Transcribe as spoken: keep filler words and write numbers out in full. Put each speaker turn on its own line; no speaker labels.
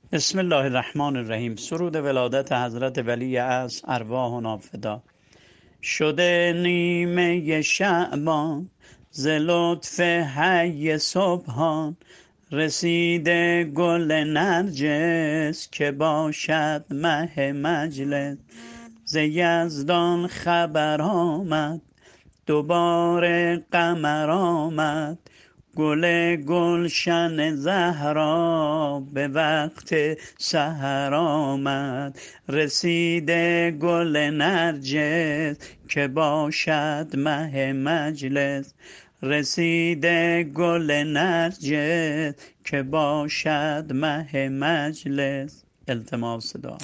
بسم الله الرحمن الرحیم. سرود ولادت حضرت ولی عصر ارواحنا فدا. شده نیمه شعبان ز لطف حی سبحان، رسیده گل نرجس که باشد مه مجلس. ز یزدان خبر آمد دوباره قمر آمد، گل گلشن زهرا به وقت سحر آمد. رسیده گل نرجس که باشد مه مجلس، رسیده گل نرجس که باشد مه مجلس. التماس دعا.